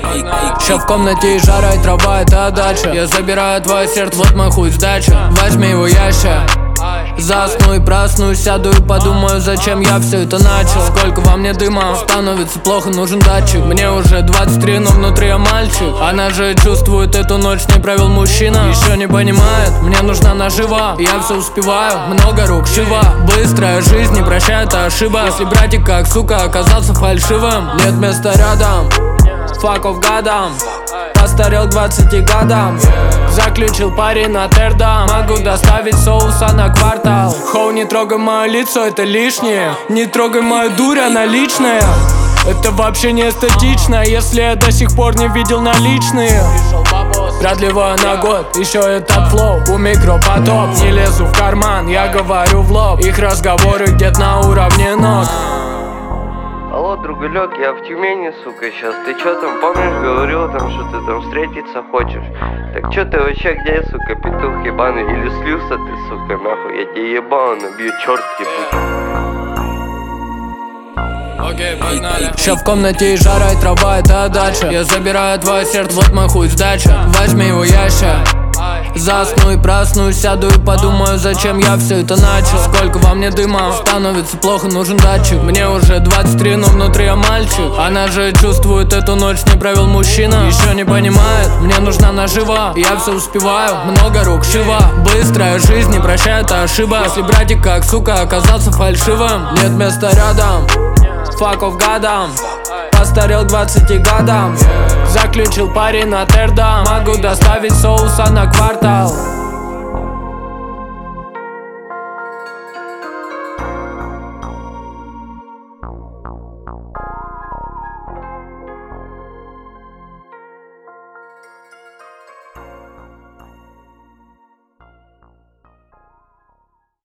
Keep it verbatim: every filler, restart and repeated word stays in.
Ща в комнате и жара, и трава, это дача. Я забираю твое сердце, вот мой хуй сдача. Возьми его ящик. Засну и проснусь, сяду и подумаю, зачем я все это начал. Сколько во мне дыма, становится плохо, нужен датчик. Мне уже двадцать три, но внутри я мальчик. Она же чувствует, эту ночь не провел мужчина. Еще не понимает, мне нужна нажива. Я все успеваю, много рук, шива. Быстрая жизнь не прощает ошибок. Если братик как сука оказался фальшивым, нет места рядом, fuck off годам. Постарел к двадцати годам. Заключил пари на тердам. Могу доставить соуса на квартал. Хоу, не трогай мое лицо, это лишнее. Не трогай мою дурь, она личная. Это вообще не эстетично, если я до сих пор не видел наличные. Продлеваю на год, еще этот флоу. У микропотоп, не лезу в карман, я говорю в лоб. Их разговоры где-то на уровне ног. Алло, другалек, я в Тюмени, сука, сейчас. Ты чё там, помнишь, говорил там, что ты там встретиться хочешь? Так чё ты вообще где, сука, петух ебаный? Или слился ты, сука, нахуй? Я тебе ебал, набью, черт ебучий. Окей, погнали. Ща в комнате и жара, и трава, это дача. Я забираю твое сердце, вот мой хуй сдача. Возьми его ящик. Засну и проснусь, сяду и подумаю, зачем я все это начал. Сколько во мне дыма, становится плохо, нужен датчик. Мне уже двадцать три, но внутри я мальчик. Она же чувствует, эту ночь не провел мужчина. Еще не понимает, мне нужна нажива. Я все успеваю, много рук, шива. Быстрая жизнь не прощает ошибок. Если братик как сука оказался фальшивым, нет места рядом, fuck off годам. Постарел к двадцати годам. Заключил пари на тердам. Могу доставить соуса на квартал.